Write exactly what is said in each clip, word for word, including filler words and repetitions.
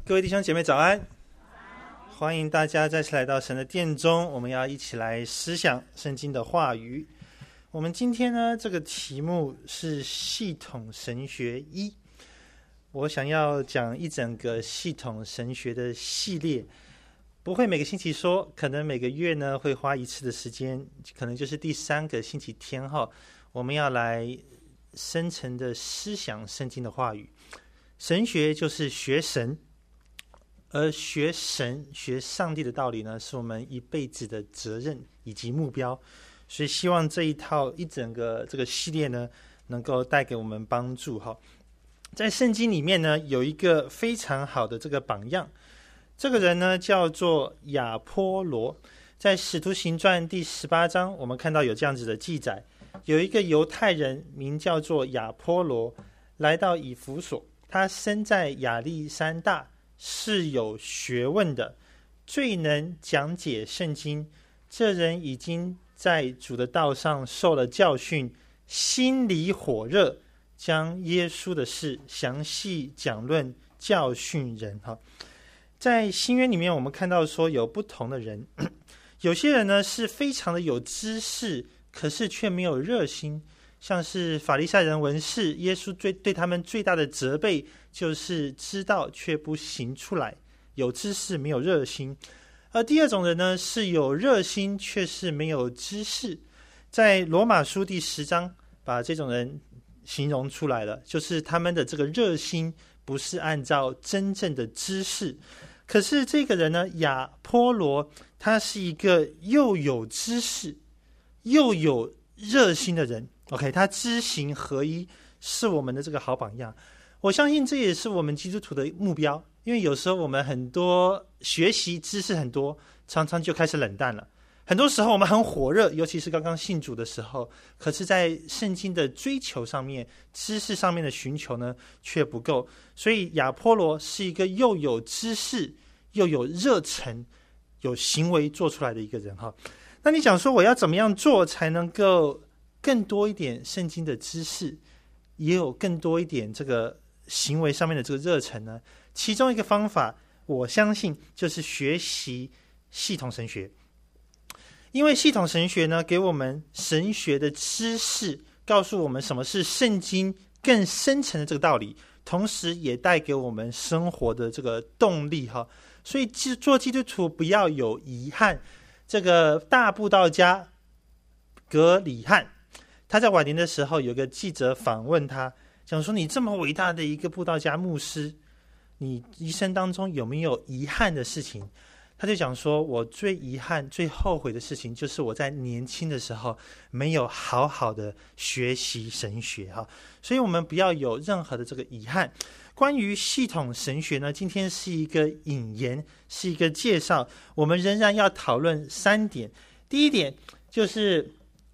各位弟兄姐妹早安，欢迎大家再次来到神的殿中，我们要一起来思想圣经的话语。我们今天呢，这个题目是系统神学一，我想要讲一整个系统神学的系列，不会每个星期说，可能每个月呢会花一次的时间，可能就是第三个星期天哈，我们要来深层的思想圣经的话语。神学就是学神，而学神学上帝的道理呢，是我们一辈子的责任以及目标。所以希望这一套一整个这个系列呢，能够带给我们帮助哈。在圣经里面呢，有一个非常好的这个榜样，这个人呢叫做亚波罗。在使徒行传第十八章，我们看到有这样子的记载，有一个犹太人名叫做亚波罗，来到以弗所，他生在亚历山大，是有学问的，最能讲解圣经。这人已经在主的道上受了教训，心里火热，将耶稣的事详细讲论，教训人。在新约里面，我们看到说有不同的人，有些人呢是非常的有知识，可是却没有热心，像是法利赛人文士，耶稣最对他们最大的责备就是知道却不行出来，有知识没有热心。而第二种人呢，是有热心却是没有知识。在罗马书第十章把这种人形容出来了，就是他们的这个热心不是按照真正的知识。可是这个人呢，亚波罗，他是一个又有知识又有热心的人。 OK， 他知行合一，是我们的这个好榜样。我相信这也是我们基督徒的目标，因为有时候我们很多学习知识很多，常常就开始冷淡了。很多时候我们很火热，尤其是刚刚信主的时候，可是在圣经的追求上面，知识上面的寻求呢却不够。所以亚波罗是一个又有知识又有热忱有行为做出来的一个人哈。那你想说我要怎么样做才能够更多一点圣经的知识，也有更多一点这个行为上面的这个热忱呢？其中一个方法，我相信就是学习系统神学。因为系统神学呢，给我们神学的知识，告诉我们什么是圣经更深层的这个道理，同时也带给我们生活的这个动力哈。所以做基督徒不要有遗憾。这个大布道家格里汉，他在晚年的时候，有个记者访问他，讲说你这么伟大的一个布道家牧师，你一生当中有没有遗憾的事情？他就讲说，我最遗憾最后悔的事情就是我在年轻的时候没有好好的学习神学哈。所以我们不要有任何的这个遗憾。关于系统神学呢，今天是一个引言，是一个介绍，我们仍然要讨论三点。第一点就是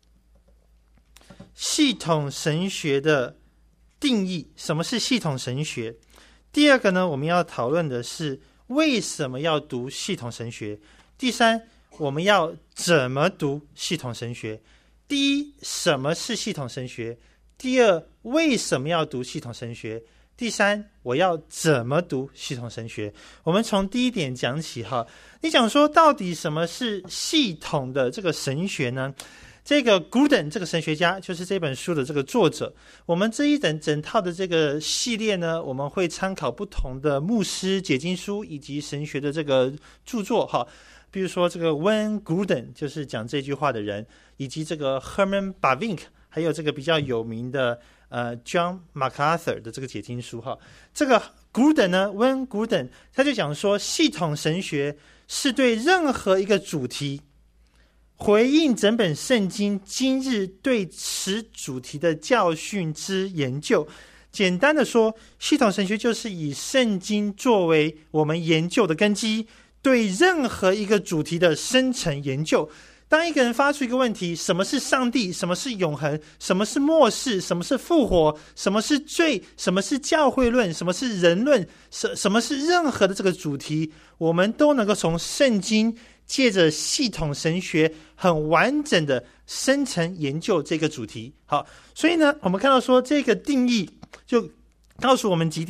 系统神学的定义，什么是系统神学？第二个呢，我们要讨论的是为什么要读系统神学？第三，我们要怎么读系统神学？第一，什么是系统神学？第二，为什么要读系统神学？第三，我要怎么读系统神学？我们从第一点讲起哈。你讲说到底什么是系统的这个神学呢？这个 Gruden 这个神学家就是这本书的这个作者。我们这一整整套的这个系列呢，我们会参考不同的牧师解经书以及神学的这个著作哈。比如说这个 Wayne Gruden 就是讲这句话的人，以及这个 Herman Bavinck， 还有这个比较有名的呃 John MacArthur 的这个解经书哈。这个 Gruden 呢 Wayne Gruden 他就讲说，系统神学是对任何一个主题回应整本圣经今日对此主题的教训之研究。简单的说，系统神学就是以圣经作为我们研究的根基，对任何一个主题的深层研究。当一个人发出一个问题，什么是上帝，什么是永恒，什么是末世，什么是复活，什么是罪，什么是教会论，什么是人论，什什么是任何的这个主题，我们都能够从圣经借着系统神学很完整的深层研究这个主题。好，所以呢，我们看到说这个定义就告诉我们几点。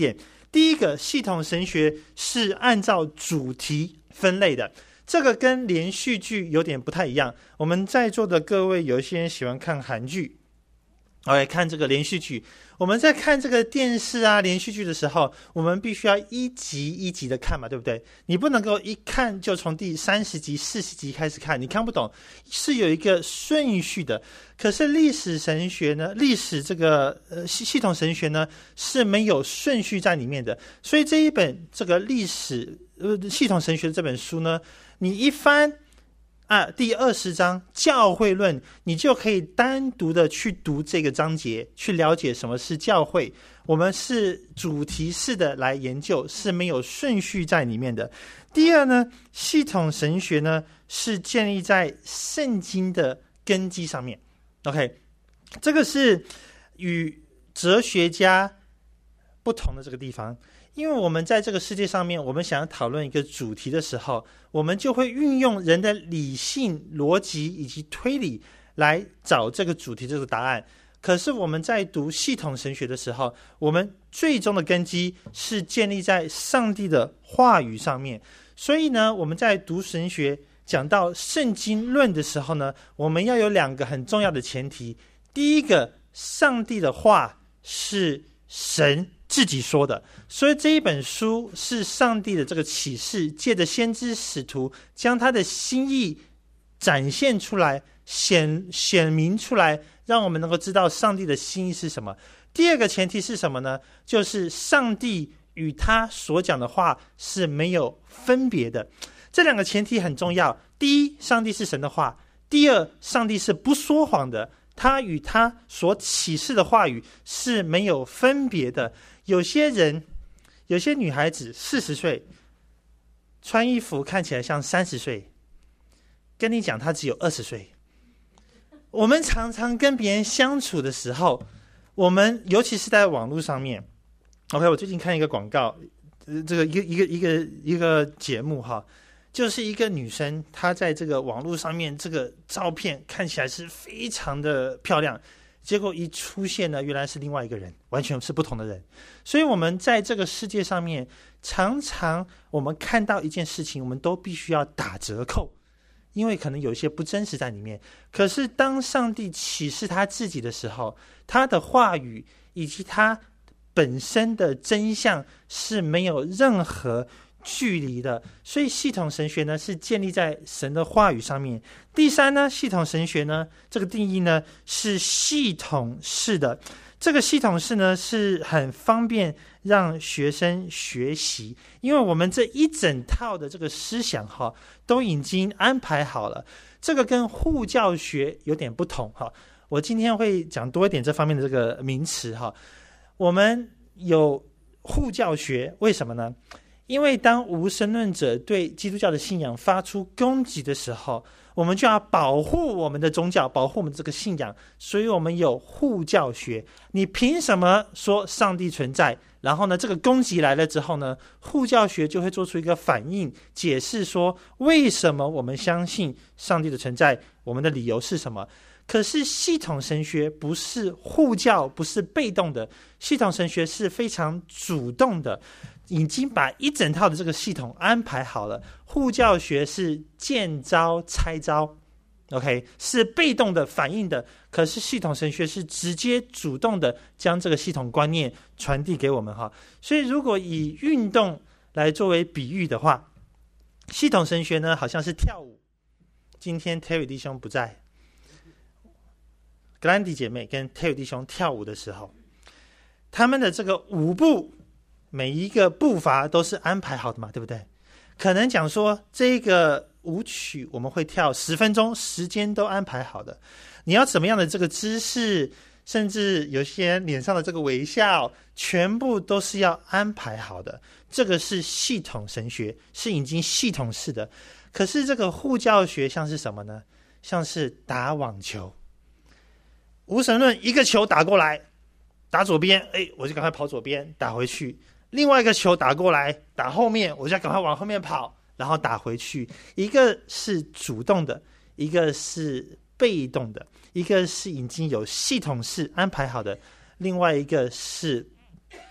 第一个，系统神学是按照主题分类的，这个跟连续剧有点不太一样。我们在座的各位，有一些人喜欢看韩剧，来看这个连续剧。我们在看这个电视啊连续剧的时候，我们必须要一集一集的看嘛，对不对？你不能够一看就从第三十集、四十集开始看，你看不懂，是有一个顺序的。可是历史神学呢，历史这个呃系系统神学呢是没有顺序在里面的。所以这一本这个历史呃系统神学的这本书呢，你一翻啊，第二十章教会论，你就可以单独的去读这个章节，去了解什么是教会。我们是主题式的来研究，是没有顺序在里面的。第二呢，系统神学呢是建立在圣经的根基上面。OK， 这个是与哲学家不同的这个地方。因为我们在这个世界上面，我们想要讨论一个主题的时候，我们就会运用人的理性、逻辑以及推理来找这个主题这个答案。可是我们在读系统神学的时候，我们最终的根基是建立在上帝的话语上面。所以呢，我们在读神学讲到圣经论的时候呢，我们要有两个很重要的前提。第一个，上帝的话是神自己说的，所以这一本书是上帝的这个启示，借着先知使徒将他的心意展现出来，显显明出来，让我们能够知道上帝的心意是什么。第二个前提是什么呢？就是上帝与他所讲的话是没有分别的。这两个前提很重要。第一，上帝是神的话；第二，上帝是不说谎的，他与他所启示的话语是没有分别的。有些人，有些女孩子四十岁，穿衣服看起来像三十岁，跟你讲她只有二十岁。我们常常跟别人相处的时候，我们尤其是在网络上面 ，OK， 我最近看一个广告，呃、这个一个一个一个一个节目哈，就是一个女生，她在这个网络上面，这个照片看起来是非常的漂亮。结果一出现呢，原来是另外一个人，完全是不同的人。所以我们在这个世界上面，常常我们看到一件事情，我们都必须要打折扣，因为可能有一些不真实在里面。可是当上帝启示他自己的时候，他的话语以及他本身的真相是没有任何距离的。所以系统神学呢是建立在神的话语上面。第三呢，系统神学呢这个定义呢是系统式的。这个系统式呢是很方便让学生学习，因为我们这一整套的这个思想哈都已经安排好了。这个跟护教学有点不同哈，我今天会讲多一点这方面的这个名词哈。我们有护教学，为什么呢？因为当无神论者对基督教的信仰发出攻击的时候，我们就要保护我们的宗教，保护我们这个信仰，所以我们有护教学。你凭什么说上帝存在？然后呢，这个攻击来了之后呢，护教学就会做出一个反应，解释说为什么我们相信上帝的存在，我们的理由是什么。可是系统神学不是护教，不是被动的，系统神学是非常主动的，已经把一整套的这个系统安排好了。护教学是见招拆招 OK， 是被动的反应的，可是系统神学是直接主动的将这个系统观念传递给我们哈。所以如果以运动来作为比喻的话，系统神学呢好像是跳舞。今天 Terry 弟兄不在，格兰迪姐妹跟 Terry 弟兄跳舞的时候，他们的这个舞步每一个步伐都是安排好的嘛，对不对？可能讲说这个舞曲我们会跳十分钟，时间都安排好的。你要怎么样的这个姿势，甚至有些人脸上的这个微笑，全部都是要安排好的。这个是系统神学，是已经系统式的。可是这个护教学像是什么呢？像是打网球。无神论一个球打过来，打左边，哎，我就赶快跑左边打回去。另外一个球打过来，打后面，我就赶快往后面跑，然后打回去。一个是主动的，一个是被动的，一个是已经有系统式安排好的，另外一个是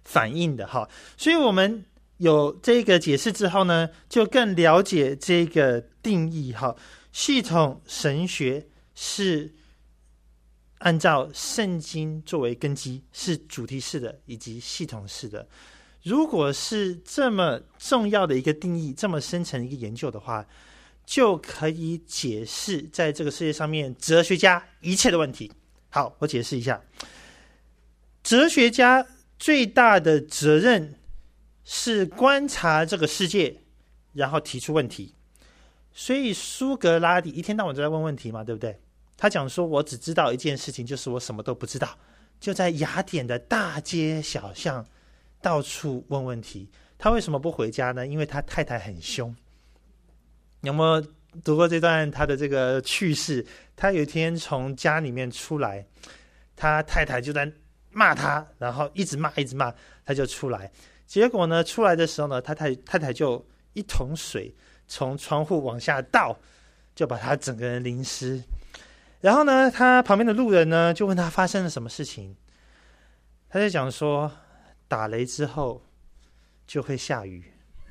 反映的哈。所以我们有这个解释之后呢，就更了解这个定义哈。系统神学是按照圣经作为根基，是主题式的以及系统式的。如果是这么重要的一个定义，这么深层的一个研究的话，就可以解释在这个世界上面哲学家一切的问题。好，我解释一下，哲学家最大的责任是观察这个世界，然后提出问题。所以苏格拉底一天到晚都在问问题嘛，对不对？他讲说，我只知道一件事情，就是我什么都不知道。就在雅典的大街小巷到处问问题。他为什么不回家呢？因为他太太很凶。有没有读过这段他的这个趣事？他有一天从家里面出来，他太太就在骂他，然后一直骂一直骂，他就出来。结果呢，出来的时候呢，他太太太就一桶水从窗户往下倒，就把他整个人淋湿。然后呢，他旁边的路人呢就问他发生了什么事情。他就讲说，打雷之后就会下雨，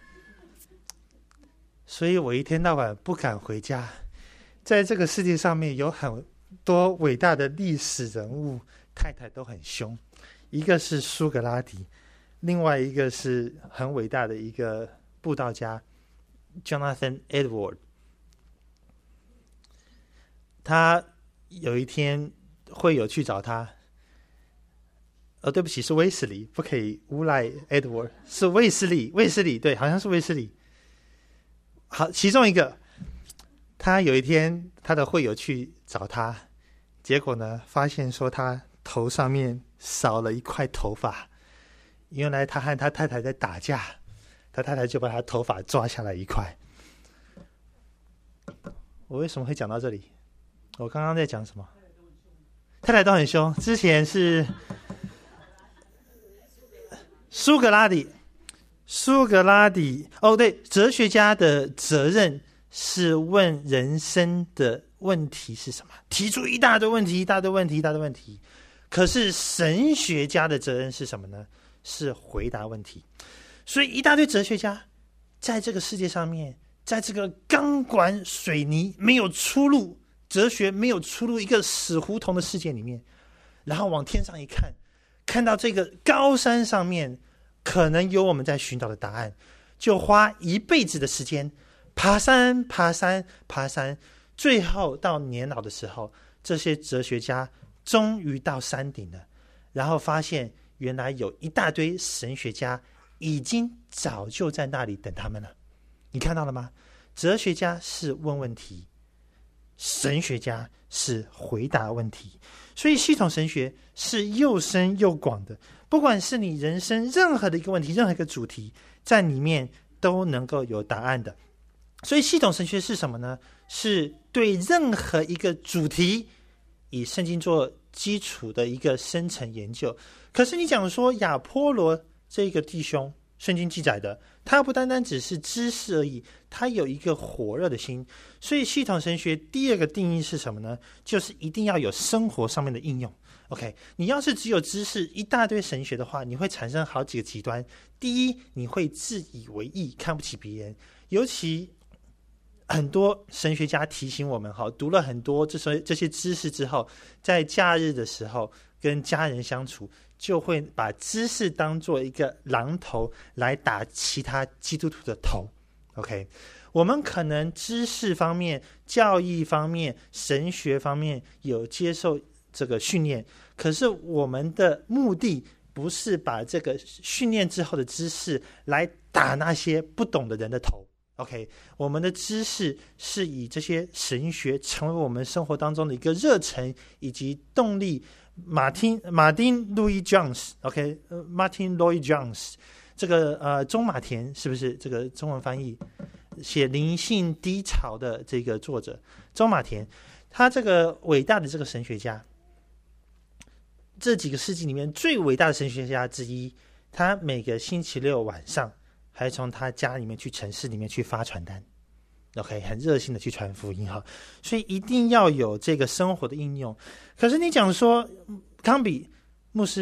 所以我一天到晚不敢回家。在这个世界上面有很多伟大的历史人物，太太都很凶，一个是苏格拉底，另外一个是很伟大的一个布道家 Jonathan Edward。 他有一天会有去找他，哦，对不起，是威斯利，不可以诬赖 Edward， 是卫斯理，卫斯理，对，好像是卫斯理。好，其中一个，他有一天他的会友去找他，结果呢，发现说他头上面少了一块头发，原来他和他太太在打架，他太太就把他头发抓下来一块。我为什么会讲到这里？我刚刚在讲什么？太太都很凶。之前是苏格拉底，苏格拉底哦，对，哲学家的责任是问人生的问题是什么，提出一大堆问题，一大堆问题，一大堆问题。可是神学家的责任是什么呢？是回答问题。所以一大堆哲学家在这个世界上面，在这个钢管水泥没有出路，哲学没有出路，一个死胡同的世界里面，然后往天上一看，看到这个高山上面可能有我们在寻找的答案，就花一辈子的时间爬山爬山爬山，最后到年老的时候，这些哲学家终于到山顶了，然后发现原来有一大堆神学家已经早就在那里等他们了。你看到了吗？哲学家是问问题，神学家是回答问题。所以系统神学是又深又广的，不管是你人生任何的一个问题，任何一个主题，在里面都能够有答案的。所以系统神学是什么呢？是对任何一个主题以圣经做基础的一个深层研究。可是你讲说亚波罗这个弟兄，圣经记载的，他不单单只是知识而已，他有一个火热的心。所以系统神学第二个定义是什么呢？就是一定要有生活上面的应用。 OK， 你要是只有知识一大堆神学的话，你会产生好几个极端。第一，你会自以为意，看不起别人。尤其很多神学家提醒我们，读了很多这些这些知识之后，在假日的时候跟家人相处，就会把知识当做一个榔头来打其他基督徒的头。 OK， 我们可能知识方面、教义方面、神学方面有接受这个训练，可是我们的目的不是把这个训练之后的知识来打那些不懂的人的头。 OK， 我们的知识是以这些神学成为我们生活当中的一个热忱以及动力。马丁马丁路易 Jones， OK， Martin Lloyd Jones， 这个呃中马田是不是这个中文翻译？写灵性低潮的这个作者中马田，他这个伟大的这个神学家，这几个世纪里面最伟大的神学家之一，他每个星期六晚上还从他家里面去城市里面去发传单。 OK， 很热心的去传福音哈，所以一定要有这个生活的应用。可是你讲说，康比牧师，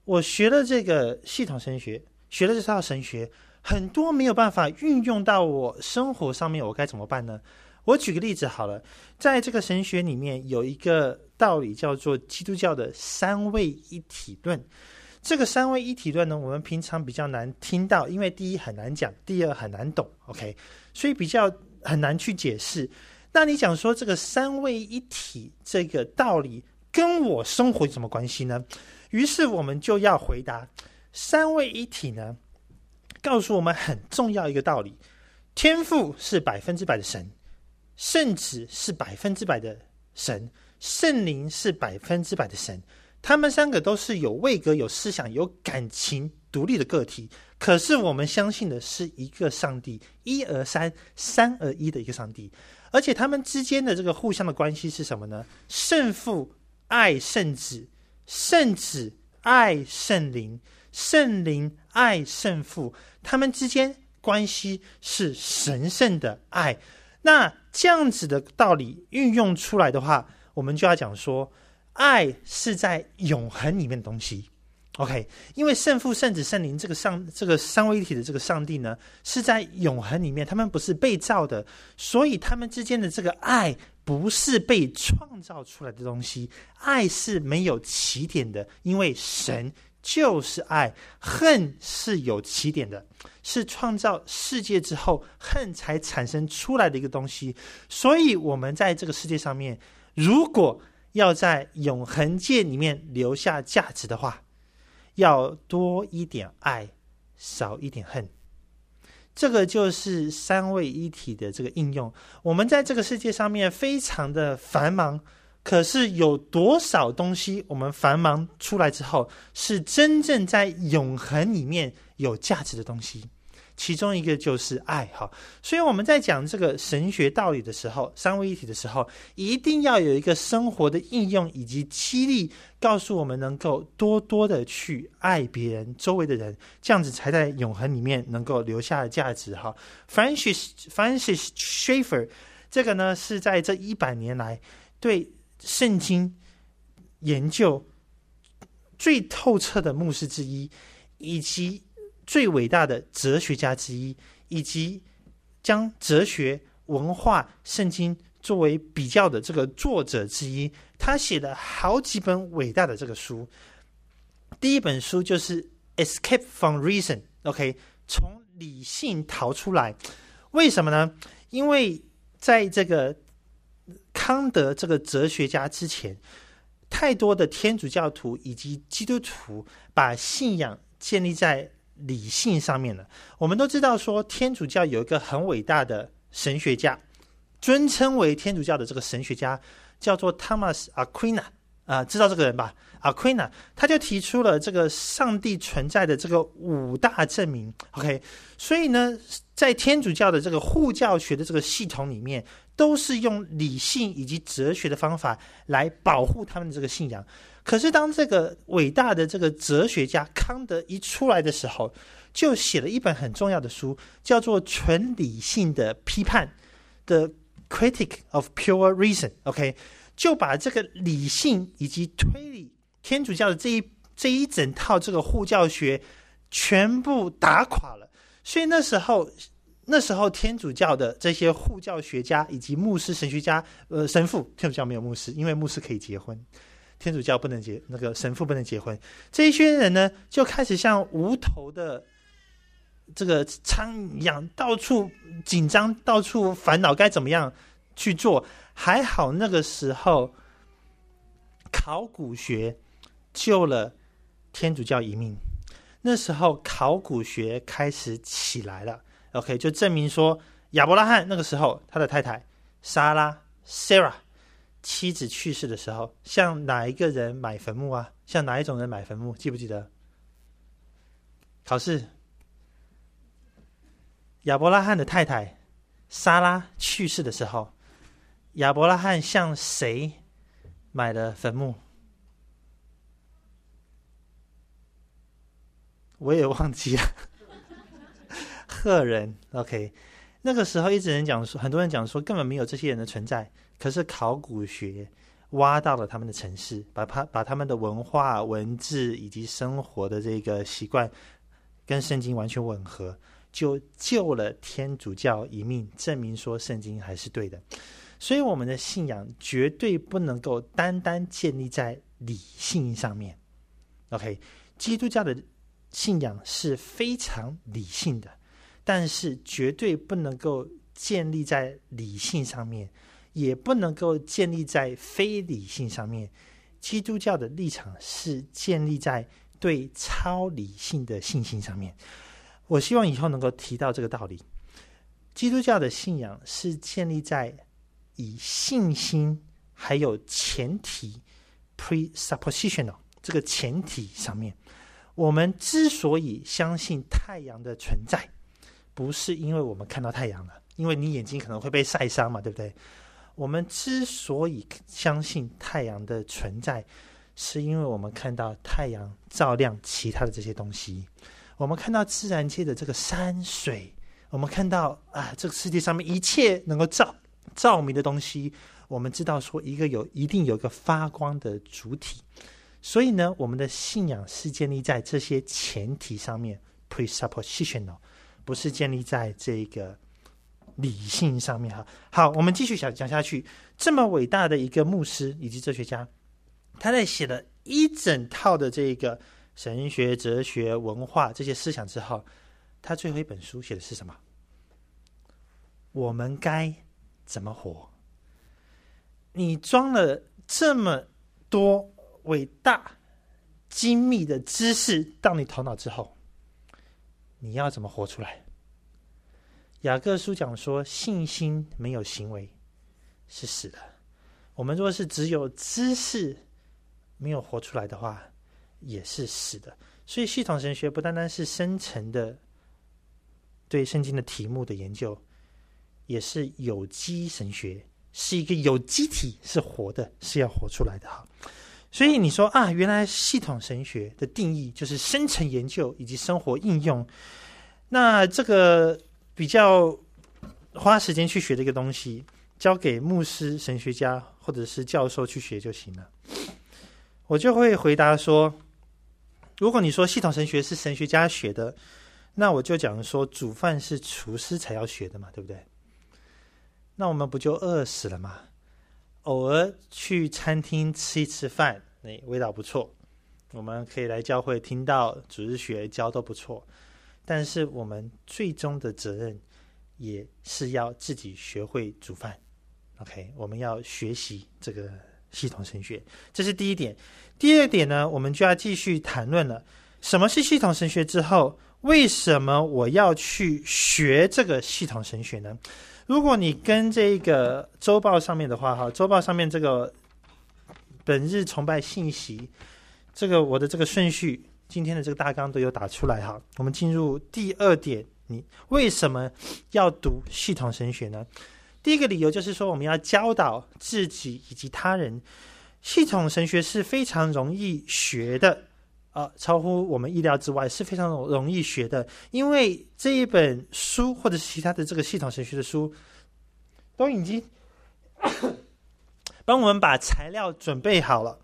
我学了这个系统神学，学了这套神学，很多没有办法运用到我生活上面，我该怎么办呢？我举个例子好了，在这个神学里面有一个道理叫做基督教的三位一体论。这个三位一体论呢，我们平常比较难听到，因为第一很难讲，第二很难懂 OK， 所以比较很难去解释。那你讲说这个三位一体这个道理跟我生活有什么关系呢？于是我们就要回答，三位一体呢告诉我们很重要一个道理，天父是百分之百的神，圣子是百分之百的神，圣灵是百分之百的神，他们三个都是有位格、有思想、有感情、独立的个体。可是我们相信的是一个上帝，一而三，三而一的一个上帝。而且他们之间的这个互相的关系是什么呢？圣父爱圣子，圣子爱圣灵，圣灵爱圣父，他们之间关系是神圣的爱。那这样子的道理运用出来的话，我们就要讲说，爱是在永恒里面的东西。OK， 因为圣父、圣子、圣灵这个上这个三位一体的这个上帝呢，是在永恒里面，他们不是被造的，所以他们之间的这个爱不是被创造出来的东西，爱是没有起点的，因为神就是爱，恨是有起点的，是创造世界之后恨才产生出来的一个东西。所以我们在这个世界上面，如果要在永恒界里面留下价值的话，要多一点爱，少一点恨。这个就是三位一体的这个应用。我们在这个世界上面非常的繁忙，可是有多少东西我们繁忙出来之后是真正在永恒里面有价值的东西？其中一个就是爱哈。所以我们在讲这个神学道理的时候，三位一体的时候，一定要有一个生活的应用以及激励，告诉我们能够多多的去爱别人，周围的人，这样子才在永恒里面能够留下价值哈。Francis Francis Schaeffer 这个呢是在这一百年来对圣经研究最透彻的牧师之一，以及最伟大的哲学家之一，以及将哲学、文化、圣经作为比较的这个作者之一。他写了好几本伟大的这个书。第一本书就是 Escape from Reason， OK， 从理性逃出来。为什么呢？因为在这个康德这个哲学家之前，太多的天主教徒以及基督徒把信仰建立在理性上面了。我们都知道说，天主教有一个很伟大的神学家，尊称为天主教的这个神学家叫做 Thomas Aquina，呃、知道这个人吧？ Aquina 他就提出了这个上帝存在的这个五大证明。 OK， 所以呢，在天主教的这个护教学的这个系统里面，都是用理性以及哲学的方法来保护他们的这个信仰。可是当这个伟大的这个哲学家康德一出来的时候，就写了一本很重要的书，叫做纯理性的批判 The Critic of Pure Reason。 OK， 就把这个理性以及推理，天主教的这一这一整套这个护教学全部打垮了。所以那时候那时候天主教的这些护教学家以及牧师、神学家、呃神父，天主教没有牧师，因为牧师可以结婚，天主教不能结，那个神父不能结婚。这一些人呢，就开始像无头的这个苍一样，到处紧张，到处烦恼，该怎么样去做？还好那个时候，考古学救了天主教一命。那时候考古学开始起来了。OK， 就证明说亚伯拉罕那个时候他的太太莎拉 Sarah 妻子去世的时候，向哪一个人买坟墓啊？向哪一种人买坟墓？记不记得？考试。亚伯拉罕的太太莎拉去世的时候，亚伯拉罕向谁买了坟墓？我也忘记了。赫人 OK， 那个时候一直人讲说，很多人讲说根本没有这些人的存在。可是考古学挖到了他们的城市，把他把他们的文化、文字以及生活的这个习惯跟圣经完全吻合，就救了天主教一命，证明说圣经还是对的。所以我们的信仰绝对不能够单单建立在理性上面。 OK， 基督教的信仰是非常理性的，但是绝对不能够建立在理性上面，也不能够建立在非理性上面。基督教的立场是建立在对超理性的信心上面。我希望以后能够提到这个道理。基督教的信仰是建立在以信心还有前提 presuppositional 这个前提上面。我们之所以相信太阳的存在，不是因为我们看到太阳了，因为你眼睛可能会被晒伤嘛，对不对？我们之所以相信太阳的存在，是因为我们看到太阳照亮其他的这些东西，我们看到自然界的这个山水，我们看到啊，这个世界上面一切能够照照明的东西，我们知道说一个有一定有一个发光的主体。所以呢，我们的信仰是建立在这些前提上面 presuppositional， 不是建立在这个理性上面。好，我们继续讲下去。这么伟大的一个牧师以及哲学家，他在写了一整套的这个神学、哲学、文化这些思想之后，他最后一本书写的是什么？我们该怎么活？你装了这么多伟大精密的知识到你头脑之后，你要怎么活出来？雅各书讲说，信心没有行为是死的。我们若是只有知识没有活出来的话，也是死的。所以系统神学不单单是深层的对圣经的题目的研究，也是有机神学，是一个有机体，是活的，是要活出来的。所以你说啊，原来系统神学的定义就是深层研究以及生活应用，那这个比较花时间去学的一个东西，交给牧师、神学家或者是教授去学就行了。我就会回答说，如果你说系统神学是神学家学的，那我就讲说煮饭是厨师才要学的嘛，对不对？那我们不就饿死了吗？偶尔去餐厅吃一吃饭，那味道不错，我们可以来教会听到主日学教都不错，但是我们最终的责任也是要自己学会煮饭。 OK， 我们要学习这个系统神学，这是第一点。第二点呢，我们就要继续谈论了，什么是系统神学之后，为什么我要去学这个系统神学呢？如果你跟这个周报上面的话，哈，周报上面这个本日崇拜信息，这个我的这个顺序，今天的这个大纲都有打出来哈。我们进入第二点，你为什么要读系统神学呢？第一个理由就是说，我们要教导自己以及他人。系统神学是非常容易学的，呃，超乎我们意料之外，是非常容易学的。因为这一本书或者是其他的这个系统神学的书，都已经帮我们把材料准备好了。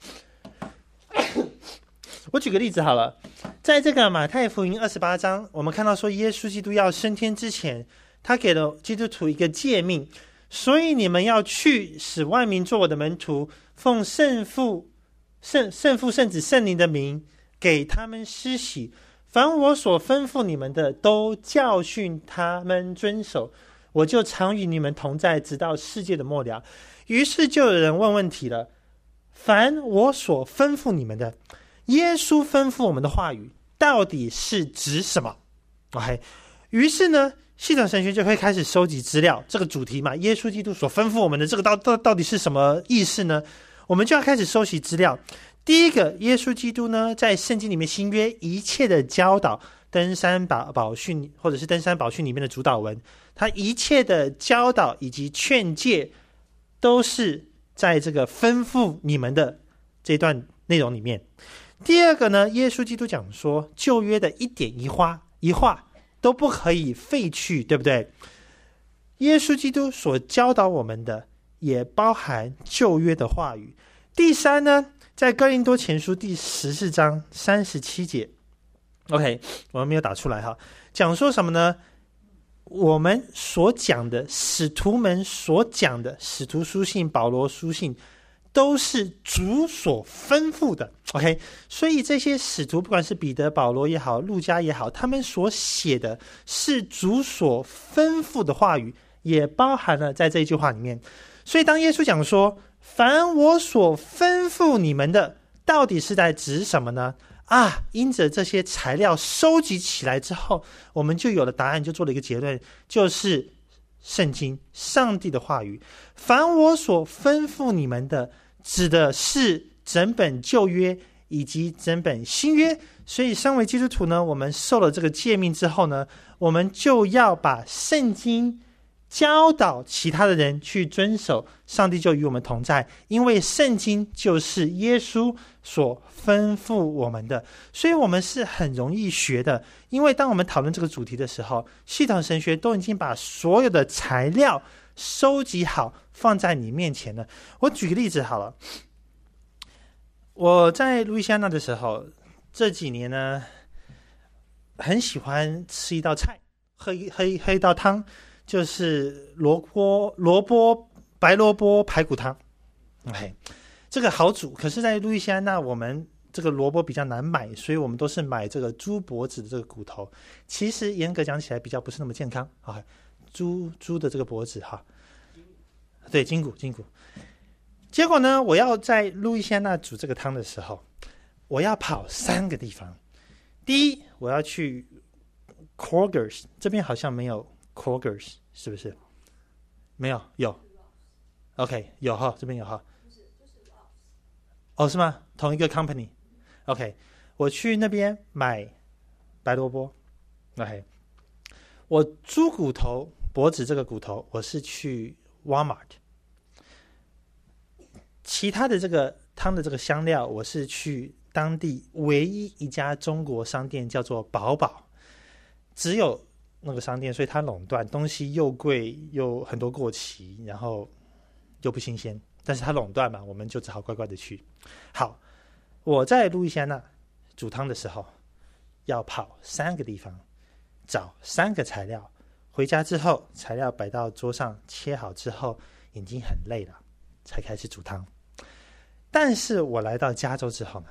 我举个例子好了，在这个马太福音二十八章，我们看到说，耶稣基督要升天之前，他给了基督徒一个诫命，所以你们要去，使万民做我的门徒，奉圣父、圣圣父、圣子、圣灵的名，给他们施洗，凡我所吩咐你们的，都教训他们遵守，我就常与你们同在，直到世界的末了。于是就有人问问题了，凡我所吩咐你们的，耶稣吩咐我们的话语到底是指什么？ OK， 于是呢，系统神学就会开始收集资料，这个主题嘛，耶稣基督所吩咐我们的这个 到, 到, 到底是什么意思呢？我们就要开始收集资料。第一个，耶稣基督呢，在圣经里面新约一切的教导，登山宝宝训或者是登山宝训里面的主导文，他一切的教导以及劝诫，都是在这个吩咐你们的这段内容里面。第二个呢，耶稣基督讲说，旧约的一点一花一画都不可以废去，对不对？耶稣基督所教导我们的，也包含旧约的话语。 第三呢，在哥林多前书第十四章三十七节 OK 我们没有打出来哈，讲说什么呢？我们所讲的使徒们所讲的使徒书信、保罗书信都是主所吩咐的 OK， 所以这些使徒不管是彼得、保罗也好，路加也好，他们所写的是主所吩咐的话语，也包含了在这一句话里面。所以当耶稣讲说凡我所吩咐你们的，到底是在指什么呢？啊，因着这些材料收集起来之后，我们就有了答案，就做了一个结论，就是圣经，上帝的话语。凡我所吩咐你们的，指的是整本旧约以及整本新约。所以身为基督徒呢，我们受了这个诫命之后呢，我们就要把圣经教导其他的人去遵守，上帝就与我们同在，因为圣经就是耶稣所吩咐我们的，所以我们是很容易学的。因为当我们讨论这个主题的时候，系统神学都已经把所有的材料收集好放在你面前了。我举个例子好了，我在路易斯安那的时候，这几年呢很喜欢吃一道菜，喝一喝一喝一道汤，就是萝卜萝卜白萝卜排骨汤。 OK， 这个好煮，可是在路易斯安那我们这个萝卜比较难买，所以我们都是买这个猪脖子的这个骨头，其实严格讲起来比较不是那么健康啊，猪猪的这个脖子哈，对，筋骨筋骨。结果呢，我要在路易斯安那煮这个汤的时候，我要跑三个地方。第一，我要去 Kroger's， 这边好像没有 Kroger's， 是不是？没有，有 OK 有哈，这边有哈。哦，是吗？同一个 company OK， 我去那边买白萝卜 OK， 我猪骨头脖子这个骨头我是去 Walmart， 其他的这个汤的这个香料我是去当地唯一一家中国商店，叫做宝宝，只有那个商店，所以它垄断，东西又贵又很多过期，然后又不新鲜，但是它垄断嘛，我们就只好乖乖的去。好，我在路易斯安那煮汤的时候要跑三个地方找三个材料，回家之后材料摆到桌上切好之后已经很累了，才开始煮汤。但是我来到加州之后呢，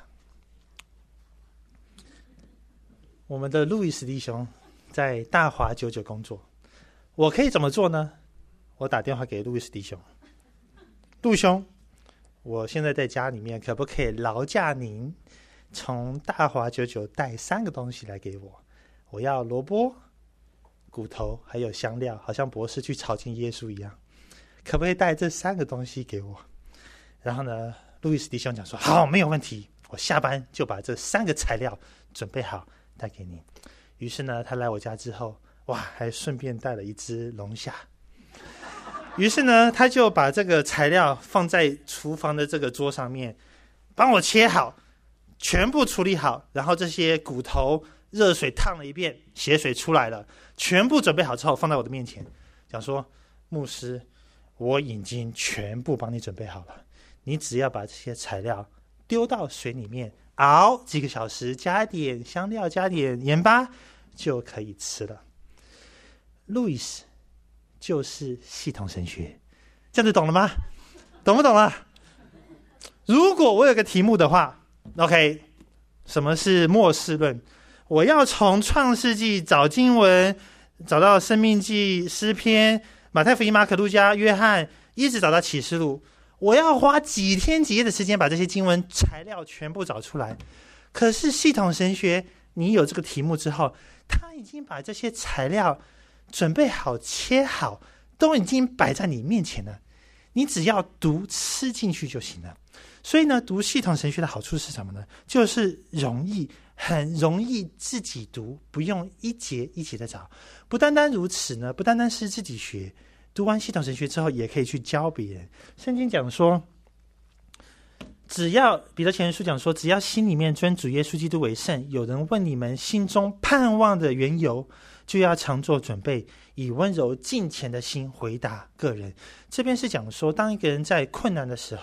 我们的路易斯弟兄在大华九九工作，我可以怎么做呢？我打电话给路易斯弟兄，陆兄，我现在在家里面，可不可以劳驾您从大华九九带三个东西来给我？我要萝卜、骨头还有香料，好像博士去朝见耶稣一样，可不可以带这三个东西给我？然后呢，路易斯弟兄讲说好，没有问题，我下班就把这三个材料准备好带给你。于是呢，他来我家之后，哇，还顺便带了一只龙虾。于是呢，他就把这个材料放在厨房的这个桌上面，帮我切好，全部处理好，然后这些骨头热水烫了一遍，血水出来了，全部准备好之后放在我的面前，讲说牧师，我已经全部帮你准备好了，你只要把这些材料丢到水里面熬几个小时，加点香料加点盐巴就可以吃了。路易斯就是系统神学，这样子懂了吗？懂不懂了？如果我有个题目的话 OK， 什么是末世论？我要从创世纪找经文，找到生命记、诗篇、马太福音、马可、路加、约翰，一直找到启示录，我要花几天几夜的时间把这些经文材料全部找出来。可是系统神学，你有这个题目之后，他已经把这些材料准备好切好，都已经摆在你面前了，你只要读吃进去就行了。所以呢，读系统神学的好处是什么呢？就是容易，很容易自己读，不用一节一节的找。不单单如此呢，不单单是自己学，读完系统神学之后也可以去教别人。圣经讲说，只要彼得前书讲说，只要心里面尊主耶稣基督为圣，有人问你们心中盼望的缘由，就要常做准备，以温柔敬虔的心回答个人。这边是讲说，当一个人在困难的时候，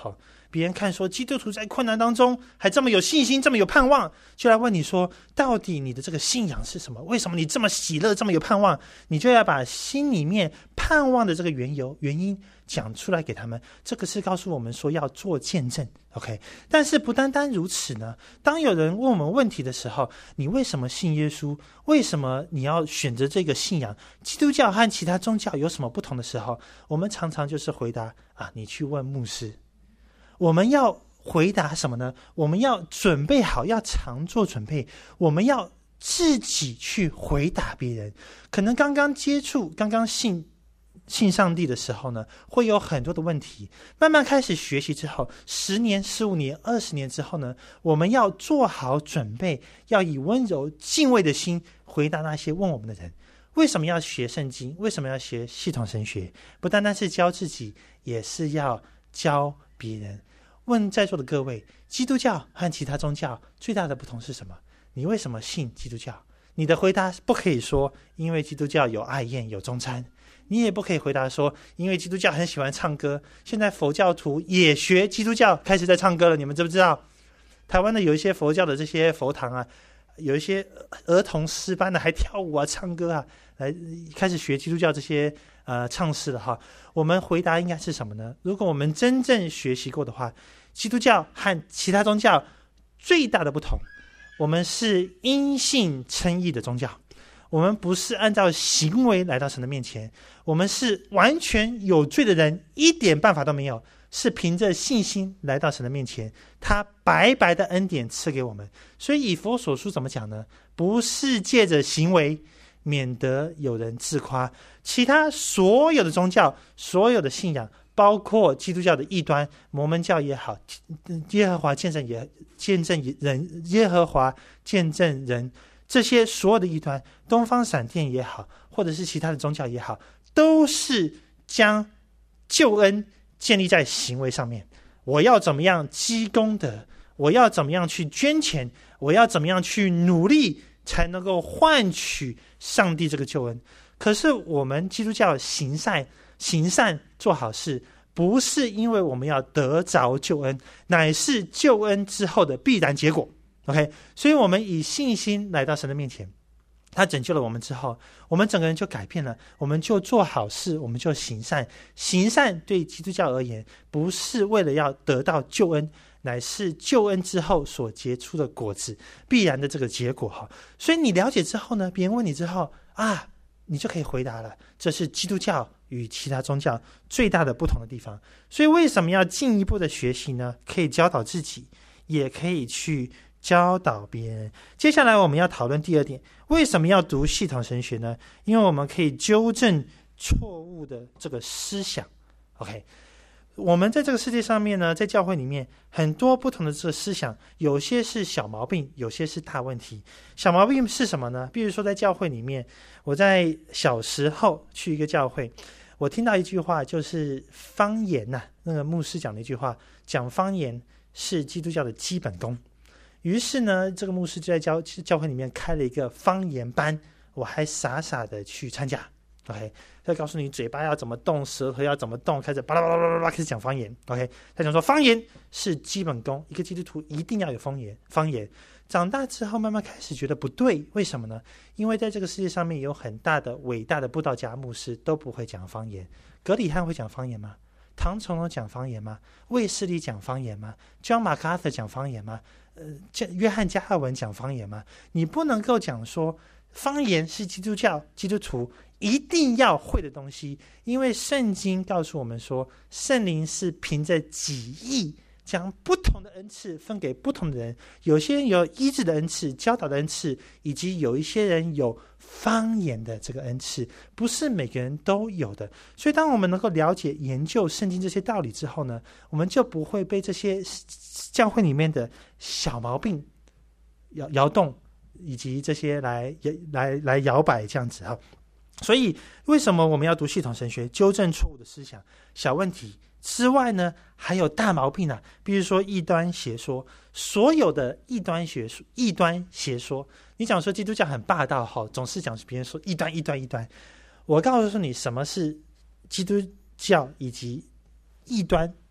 别人看说基督徒在困难当中还这么有信心，这么有盼望，就来问你说，到底你的这个信仰是什么？为什么你这么喜乐，这么有盼望？你就要把心里面盼望的这个缘由原因讲出来给他们。这个是告诉我们说要做见证 OK。 但是不单单如此呢，当有人问我们问题的时候，你为什么信耶稣？为什么你要选择这个信仰？基督教和其他宗教有什么不同的时候，我们常常就是回答啊，你去问牧师。我们要回答什么呢？我们要准备好，要常做准备，我们要自己去回答别人。可能刚刚接触刚刚信信上帝的时候呢，会有很多的问题，慢慢开始学习之后，十年十五年二十年之后呢，我们要做好准备，要以温柔敬畏的心回答那些问我们的人。为什么要学圣经？为什么要学系统神学？不单单是教自己，也是要教别人。问在座的各位，基督教和其他宗教最大的不同是什么？你为什么信基督教？你的回答不可以说因为基督教有爱宴有中餐，你也不可以回答说因为基督教很喜欢唱歌，现在佛教徒也学基督教开始在唱歌了。你们知不知道台湾的有一些佛教的这些佛堂啊，有一些儿童诗班的还跳舞啊唱歌啊，来开始学基督教这些呃唱诗了哈。我们回答应该是什么呢？如果我们真正学习过的话，基督教和其他宗教最大的不同，我们是因信称义的宗教，我们不是按照行为来到神的面前，我们是完全有罪的人，一点办法都没有，是凭着信心来到神的面前，他白白的恩典赐给我们。所以以弗所书怎么讲呢？不是借着行为，免得有人自夸。其他所有的宗教，所有的信仰，包括基督教的异端，摩门教也好，耶和华见证也见证人，耶和华见证人，这些所有的异端，东方闪电也好，或者是其他的宗教也好，都是将救恩建立在行为上面。我要怎么样积功德，我要怎么样去捐钱，我要怎么样去努力，才能够换取上帝这个救恩。可是我们基督教行善行善做好事，不是因为我们要得着救恩，乃是救恩之后的必然结果。 OK， 所以我们以信心来到神的面前，他拯救了我们之后，我们整个人就改变了，我们就做好事，我们就行善。行善对基督教而言，不是为了要得到救恩，乃是救恩之后所结出的果子，必然的这个结果。所以你了解之后呢，别人问你之后啊，你就可以回答了。这是基督教与其他宗教最大的不同的地方。所以为什么要进一步的学习呢？可以教导自己，也可以去教导别人。接下来我们要讨论第二点，为什么要读系统神学呢？因为我们可以纠正错误的这个思想。 OK， 我们在这个世界上面呢，在教会里面很多不同的这个思想，有些是小毛病，有些是大问题。小毛病是什么呢？比如说在教会里面，我在小时候去一个教会，我听到一句话，就是方言呐、啊，那个牧师讲的一句话，讲方言是基督教的基本功。于是呢，这个牧师就在 教, 教会里面开了一个方言班，我还傻傻的去参加。 OK， 他告诉你嘴巴要怎么动，舌头要怎么动，开始巴拉巴拉巴拉巴拉开始讲方言。 OK， 他讲说方言是基本功，一个基督徒一定要有方言。方言长大之后慢慢开始觉得不对，为什么呢？因为在这个世界上面有很大的伟大的布道家牧师都不会讲方言。格里汉会讲方言吗？唐崇荣讲方言吗？卫斯理讲方言吗？ John MacArthur 讲方言吗？呃，约翰加尔文讲方言吗？你不能够讲说方言是基督教基督徒一定要会的东西，因为圣经告诉我们说，圣灵是凭着己意将不同的恩赐分给不同的人，有些人有医治的恩赐，教导的恩赐，以及有一些人有方言的这个恩赐，不是每个人都有的。所以当我们能够了解研究圣经这些道理之后呢，我们就不会被这些教会里面的小毛病摇摇动，以及这些来来来摇摆这样子啊。所以为什么我们要读系统神学，纠正错误的思想？小问题之外呢，还有大毛病啊，比如说异端邪说。所有的异端邪说异端邪说，你讲说基督教很霸道哈，总是讲别人说异端异端异端。我告诉你什么是基督教以及异端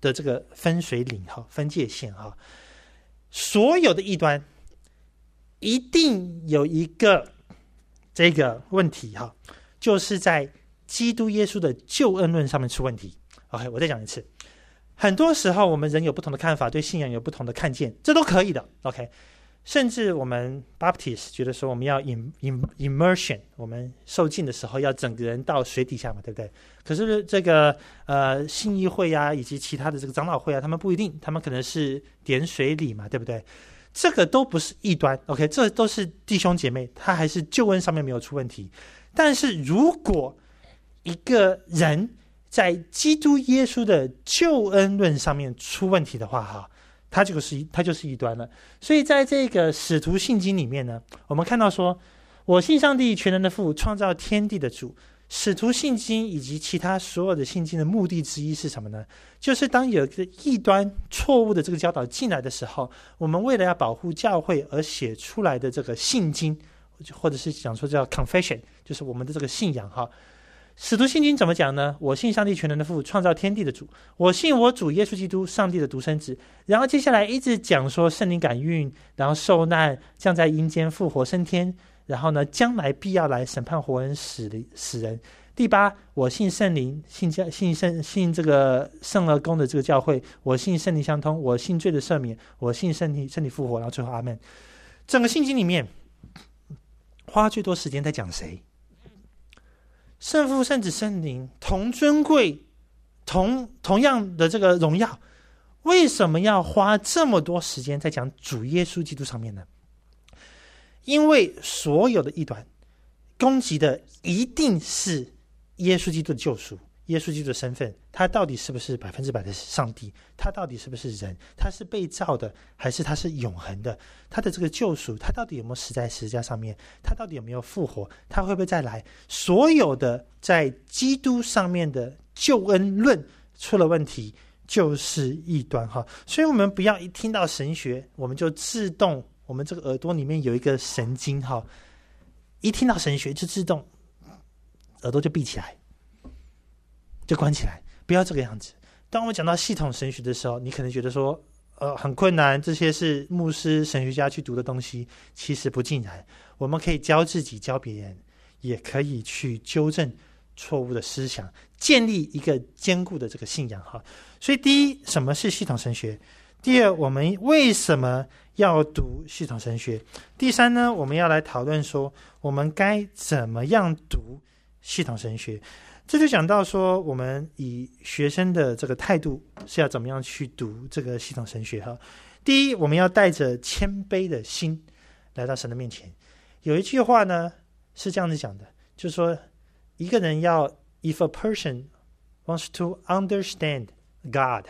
的这个分水岭哈，分界线哈，所有的异端一定有一个这个问题哈，就是在基督耶稣的救恩论上面出问题。OK， 我再讲一次，很多时候我们人有不同的看法，对信仰有不同的看见，这都可以的。OK， 甚至我们 Baptist 觉得说我们要 immersion， 我们受浸的时候要整个人到水底下嘛，对不对？可是这个呃信义会啊，以及其他的这个长老会啊，他们不一定，他们可能是点水礼嘛，对不对？这个都不是异端 ，OK， 这都是弟兄姐妹，他还是救恩上面没有出问题。但是如果一个人在基督耶稣的救恩论上面出问题的话，哈，他就是他就是异端了。所以在这个使徒信经里面呢，我们看到说，我信上帝全能的父，创造天地的主。使徒信经以及其他所有的信经的目的之一是什么呢？就是当有一个异端错误的这个教导进来的时候，我们为了要保护教会而写出来的这个信经，或者是讲说叫 confession， 就是我们的这个信仰哈。使徒信经怎么讲呢？我信上帝全能的父，创造天地的主，我信我主耶稣基督，上帝的独生子。然后接下来一直讲说圣灵感孕，然后受难，降在阴间，复活升天，然后呢，将来必要来审判活人死死人。第八，我信圣灵，信教信圣信这个圣而公的这个教会，我信圣灵相通，我信罪的赦免，我信身体身体复活，然后最后阿们。整个信经里面花最多时间在讲谁？圣父、圣子、圣灵同尊贵，同同样的这个荣耀，为什么要花这么多时间在讲主耶稣基督上面呢？因为所有的异端攻击的一定是耶稣基督的救赎，耶稣基督的身份，他到底是不是百分之百的上帝？他到底是不是人？他是被造的，还是他是永恒的？他的这个救赎，他到底有没有死在十字架上面？他到底有没有复活？他会不会再来？所有的在基督上面的救恩论出了问题，就是异端哈。所以我们不要一听到神学，我们就自动，我们这个耳朵里面有一个神经哈，一听到神学就自动耳朵就闭起来，就关起来，不要这个样子。当我们讲到系统神学的时候，你可能觉得说呃，很困难，这些是牧师神学家去读的东西，其实不尽然。我们可以教自己，教别人，也可以去纠正错误的思想，建立一个坚固的这个信仰哈。所以第一，什么是系统神学？第二，我们为什么要读系统神学？第三呢，我们要来讨论说我们该怎么样读系统神学。这就讲到说我们以学生的这个态度是要怎么样去读这个系统神学哈。第一，我们要带着谦卑的心来到神的面前。有一句话呢是这样子讲的，就是说一个人要 if a person wants to understand God,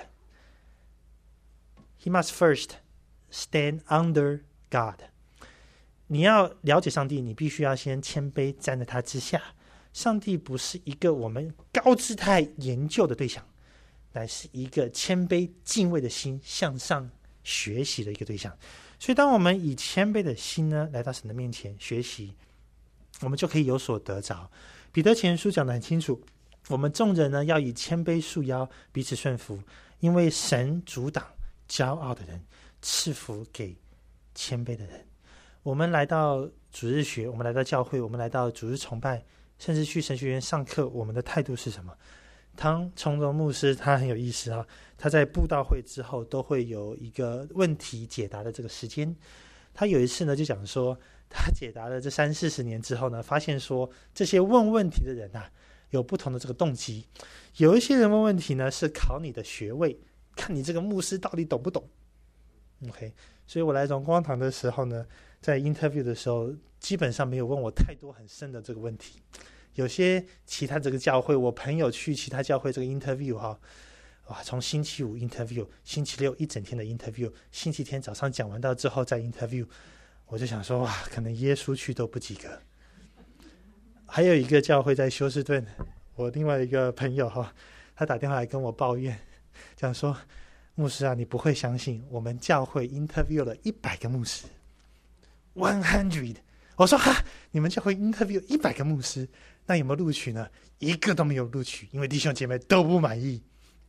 he must first stand under God。 你要了解上帝，你必须要先谦卑站在他之下。上帝不是一个我们高姿态研究的对象，乃是一个谦卑敬畏的心向上学习的一个对象。所以当我们以谦卑的心呢来到神的面前学习，我们就可以有所得着。彼得前书讲得很清楚，我们众人呢要以谦卑束腰，彼此顺服，因为神阻挡骄傲的人，赐福给谦卑的人。我们来到主日学，我们来到教会，我们来到主日崇拜，甚至去神学院上课，我们的态度是什么？唐崇荣牧师他很有意思啊，他在布道会之后都会有一个问题解答的这个时间。他有一次呢就讲说，他解答了这三四十年之后呢，发现说这些问问题的人啊有不同的这个动机。有一些人问问题呢是考你的学位，看你这个牧师到底懂不懂。 OK， 所以我来荣光堂的时候呢，在 interview 的时候基本上没有问我太多很深的这个问题。有些其他这个教会，我朋友去其他教会这个 interview 哈，哇，从星期五 interview， 星期六一整天的 interview， 星期天早上讲完到之后再 interview， 我就想说哇，可能耶稣去都不及格。还有一个教会在休斯顿，我另外一个朋友哈，他打电话来跟我抱怨，讲说牧师啊，你不会相信，我们教会 interview 了一百个牧师 one hundred。我说哈，你们教会 interview 一百个牧师，那有没有录取呢？一个都没有录取，因为弟兄姐妹都不满意。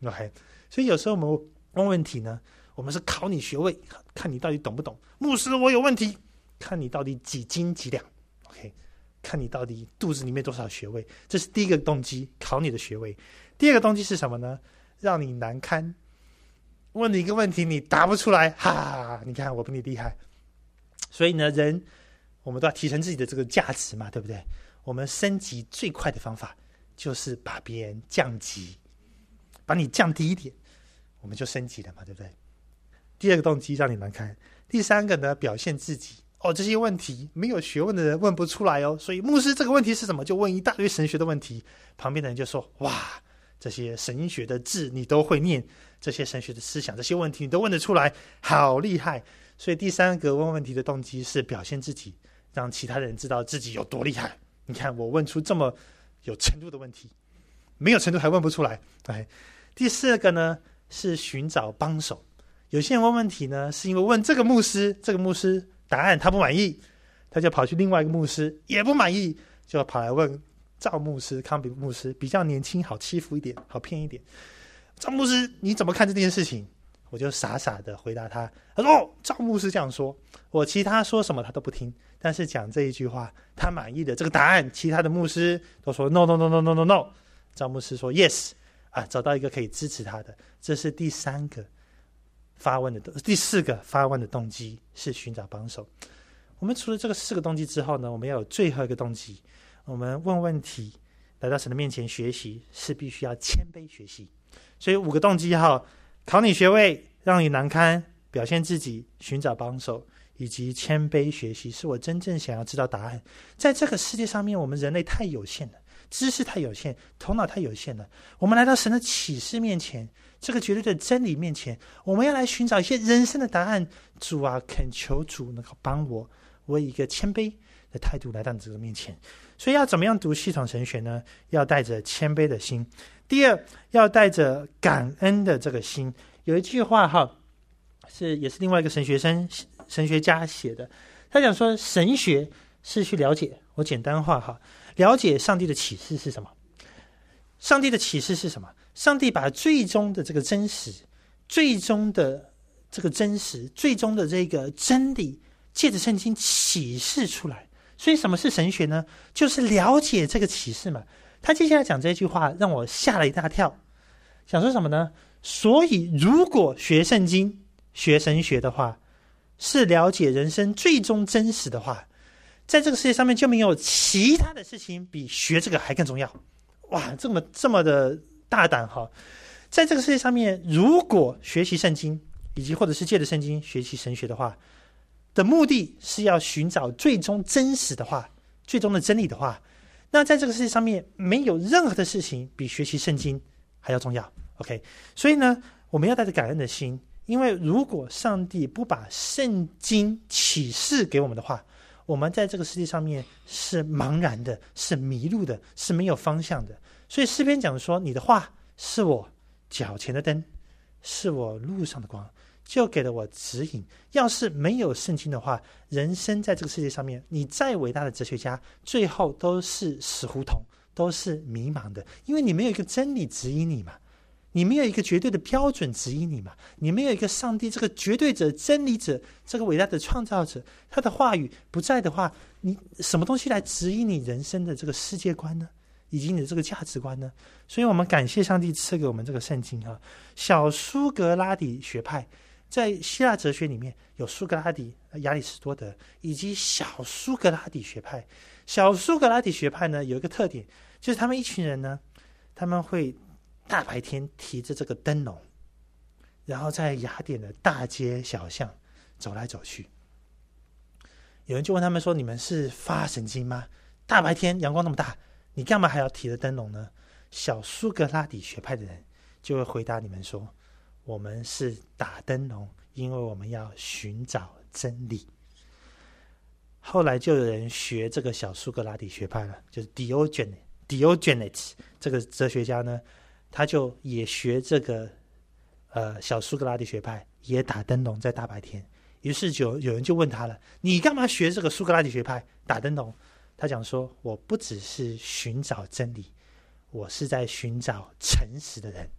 OK， 所以有时候我们问问题呢，我们是考你学位，看你到底懂不懂。牧师，我有问题，看你到底几斤几两。OK， 看你到底肚子里面多少学位。这是第一个动机，考你的学位。第二个动机是什么呢？让你难堪。问你一个问题，你答不出来，哈，你看我比你厉害。所以呢，人我们都要提升自己的这个价值嘛，对不对？我们升级最快的方法就是把别人降级，把你降低一点，我们就升级了嘛，对不对？第二个动机让你难堪，第三个呢，表现自己。哦，这些问题没有学问的人问不出来哦，所以牧师这个问题是什么？就问一大堆神学的问题，旁边的人就说：哇，这些神学的字你都会念，这些神学的思想，这些问题你都问得出来，好厉害！所以第三个问问题的动机是表现自己，让其他人知道自己有多厉害。你看我问出这么有程度的问题，没有程度还问不出来。哎，第四个呢是寻找帮手。有些人问问题呢，是因为问这个牧师，这个牧师答案他不满意，他就跑去另外一个牧师也不满意，就跑来问赵牧师、康比牧师，比较年轻，好欺负一点，好骗一点。赵牧师你怎么看这件事情？我就傻傻的回答他，他说：哦，赵牧师这样说，我其他说什么他都不听，但是讲这一句话他满意的这个答案，其他的牧师都说 no no no no no no no， 赵牧师说 yes， 啊，找到一个可以支持他的。这是第三个发问的，第四个发问的动机是寻找帮手。我们除了这个四个动机之后呢，我们要有最后一个动机，我们问问题来到神的面前学习是必须要谦卑学习。所以五个动机哈，考你学位，让你难堪，表现自己，寻找帮手，以及谦卑学习，是我真正想要知道答案。在这个世界上面，我们人类太有限了，知识太有限，头脑太有限了。我们来到神的启示面前，这个绝对的真理面前，我们要来寻找一些人生的答案。主啊，恳求主能够帮我，我以一个谦卑的态度来到你这个面前。所以要怎么样读系统神学呢？要带着谦卑的心。第二，要带着感恩的这个心。有一句话哈，是也是另外一个神学生神学家写的，他讲说神学是去了解，我简单化哈，了解上帝的启示是什么。上帝的启示是什么？上帝把最终的这个真实，最终的这个真实，最终的这个真理，借着圣经启示出来。所以什么是神学呢？就是了解这个启示嘛。他接下来讲这句话让我吓了一大跳，想说什么呢？所以如果学圣经学神学的话，是了解人生最终真实的话，在这个世界上面就没有其他的事情比学这个还更重要。哇，这么这么的大胆哈！在这个世界上面，如果学习圣经以及或者是借着圣经学习神学的话的目的是要寻找最终真实的话，最终的真理的话，那在这个世界上面没有任何的事情比学习圣经还要重要。 OK， 所以呢我们要带着感恩的心，因为如果上帝不把圣经启示给我们的话，我们在这个世界上面是茫然的，是迷路的，是没有方向的。所以诗篇讲说，你的话是我脚前的灯，是我路上的光，就给了我指引。要是没有圣经的话，人生在这个世界上面，你再伟大的哲学家，最后都是死胡同，都是迷茫的，因为你没有一个真理指引你嘛，你没有一个绝对的标准指引你嘛，你没有一个上帝这个绝对者、真理者，这个伟大的创造者，他的话语不在的话，你什么东西来指引你人生的这个世界观呢？以及你的这个价值观呢？所以我们感谢上帝赐给我们这个圣经哈。小苏格拉底学派在希腊哲学里面有苏格拉底、亚里士多德以及小苏格拉底学派。小苏格拉底学派呢有一个特点，就是他们一群人呢，他们会大白天提着这个灯笼，然后在雅典的大街小巷走来走去。有人就问他们说，你们是发神经吗？大白天阳光那么大，你干嘛还要提着灯笼呢？小苏格拉底学派的人就会回答你们说，我们是打灯笼，因为我们要寻找真理。后来就有人学这个小苏格拉底学派了，就是 Diogenes Diogenes 这个哲学家呢，他就也学这个呃小苏格拉底学派，也打灯笼在大白天。于是就有人就问他了，你干嘛学这个苏格拉底学派打灯笼？他讲说，我不只是寻找真理，我是在寻找诚实的人。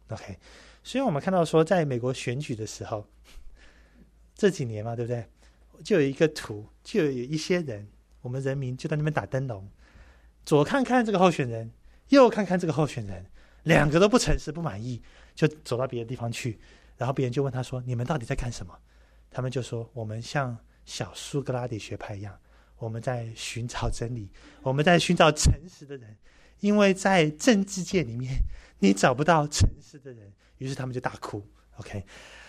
OK， 所以我们看到说，在美国选举的时候，这几年嘛，对不对？就有一个图，就有一些人，我们人民就在那边打灯笼，左看看这个候选人，右看看这个候选人，两个都不诚实不满意，就走到别的地方去，然后别人就问他说：“你们到底在干什么？”他们就说：“我们像小苏格拉底学派一样，我们在寻找真理，我们在寻找诚实的人，因为在政治界里面，你找不到诚实的人。”于是他们就大哭。OK，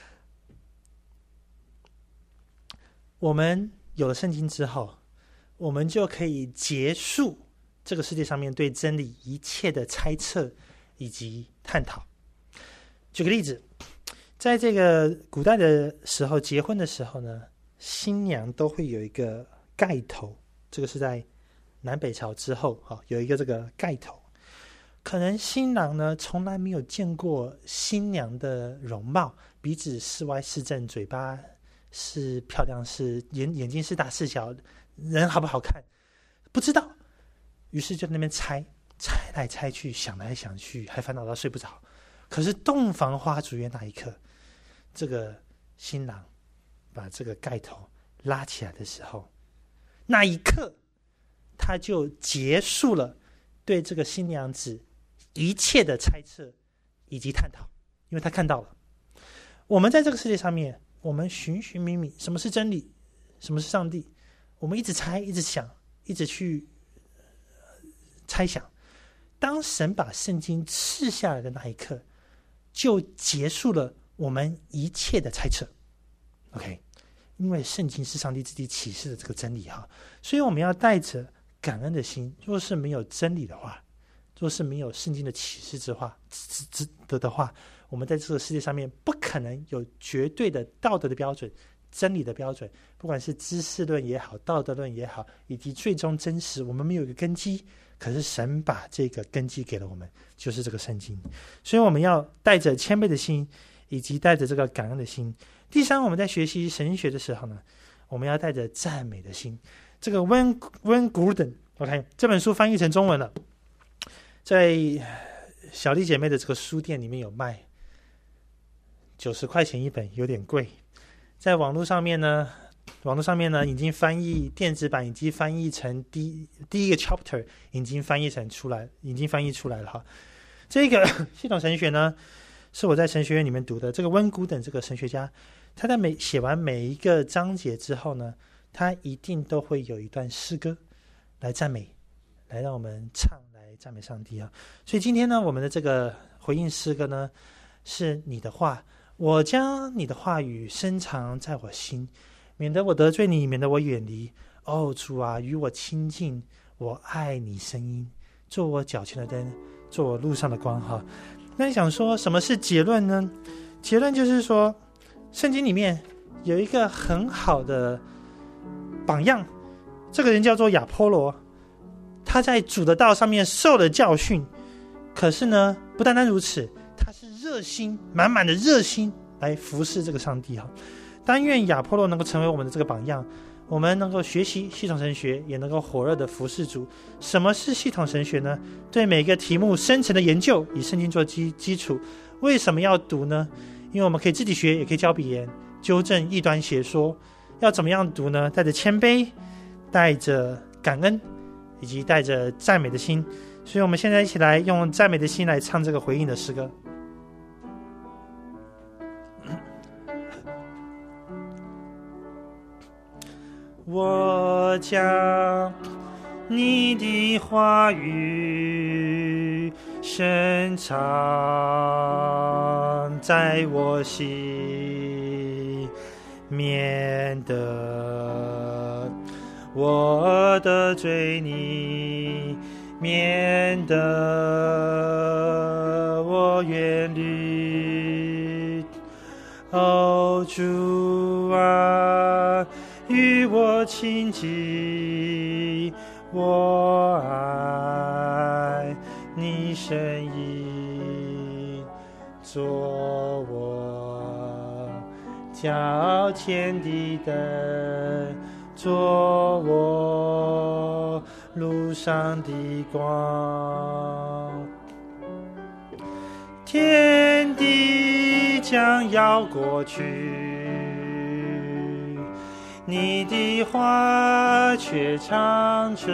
我们有了圣经之后，我们就可以结束这个世界上面对真理一切的猜测以及探讨。举个例子，在这个古代的时候，结婚的时候呢，新娘都会有一个盖头，这个是在南北朝之后有一个这个盖头。可能新郎呢从来没有见过新娘的容貌，鼻子是歪是正，嘴巴是漂亮是眼眼睛是大是小，人好不好看不知道，于是就在那边猜猜来猜去，想来想去，还烦恼到睡不着。可是洞房花烛夜那一刻，这个新郎把这个盖头拉起来的时候，那一刻他就结束了对这个新娘子一切的猜测以及探讨，因为他看到了。我们在这个世界上面，我们寻寻觅觅什么是真理，什么是上帝，我们一直猜，一直想，一直去猜想。当神把圣经赐下来的那一刻，就结束了我们一切的猜测。 OK， 因为圣经是上帝自己启示的这个真理哈，所以我们要带着感恩的心。若是没有真理的话，若是没有圣经的启示之话的的话，我们在这个世界上面不可能有绝对的道德的标准、真理的标准，不管是知识论也好、道德论也好，以及最终真实，我们没有一个根基。可是神把这个根基给了我们，就是这个圣经。所以我们要带着谦卑的心，以及带着这个感恩的心。第三，我们在学习神学的时候呢，我们要带着赞美的心。这个温温古登 OK 这本书翻译成中文了，在小丽姐妹的这个书店里面有卖，九十块钱一本，有点贵。在网络上面呢，网络上面呢已经翻译电子版，已经翻译成第第一个 chapter 已经翻译成出来，已经翻译出来了哈。这个系统神学呢，是我在神学院里面读的。这个温古登这个神学家，他在每写完每一个章节之后呢，他一定都会有一段诗歌来赞美，来让我们唱，来赞美上帝啊。所以今天呢，我们的这个回应诗歌呢，是你的话，我将你的话语深藏在我心，免得我得罪你，免得我远离。哦，主啊，与我亲近，我爱你声音，做我脚前的灯，做我路上的光哈。那你想说什么是结论呢？结论就是说，圣经里面有一个很好的榜样，这个人叫做亚波罗，他在主的道上面受了教训，可是呢，不单单如此，他是热心满满的热心来服侍这个上帝哈。但愿亚波罗能够成为我们的这个榜样，我们能够学习系统神学，也能够火热的服侍主。什么是系统神学呢？对每个题目深层的研究，以圣经做基基础。为什么要读呢？因为我们可以自己学，也可以教别人，纠正异端邪说。要怎么样读呢？带着谦卑，带着感恩，以及带着赞美的心。所以我们现在一起来用赞美的心来唱这个回应的诗歌。我将你的话语深藏在我心，免得我得罪你，免得我远离。哦，主啊，与我亲近，我爱你声音，做我脚前的灯，做我路上的光。天地将要过去，你的话却长存。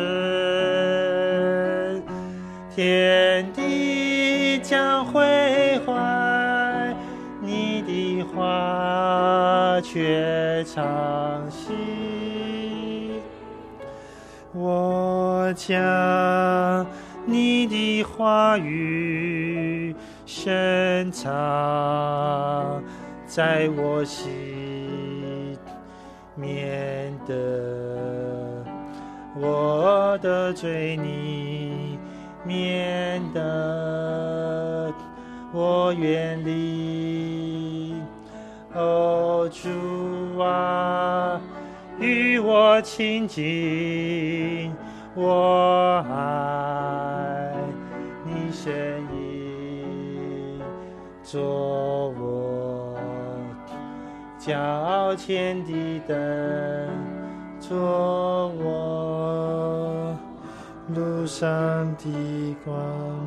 天地将毁坏，你的话却长息。我将你的话语深藏在我心，免得我得罪你，免得我远离。哦，主啊，与我亲近，我爱你声音，做我脚前的灯，做我路上的光。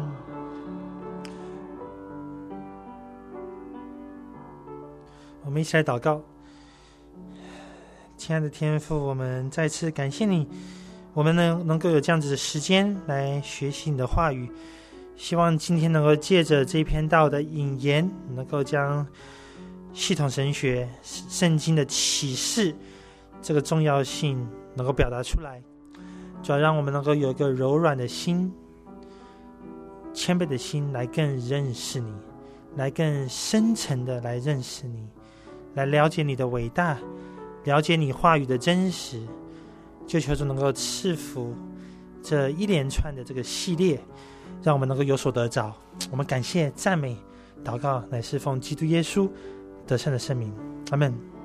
我们一起来祷告。亲爱的天父，我们再次感谢你，我们能能够有这样子的时间来学习你的话语，希望今天能够借着这篇道的引言，能够将系统神学圣经的启示这个重要性能够表达出来，主要让我们能够有一个柔软的心，谦卑的心，来更认识你，来更深层的来认识你，来了解你的伟大，了解你话语的真实。就求主能够赐福这一连串的这个系列，让我们能够有所得着。我们感谢赞美祷告乃是奉基督耶稣得胜的圣名，阿们。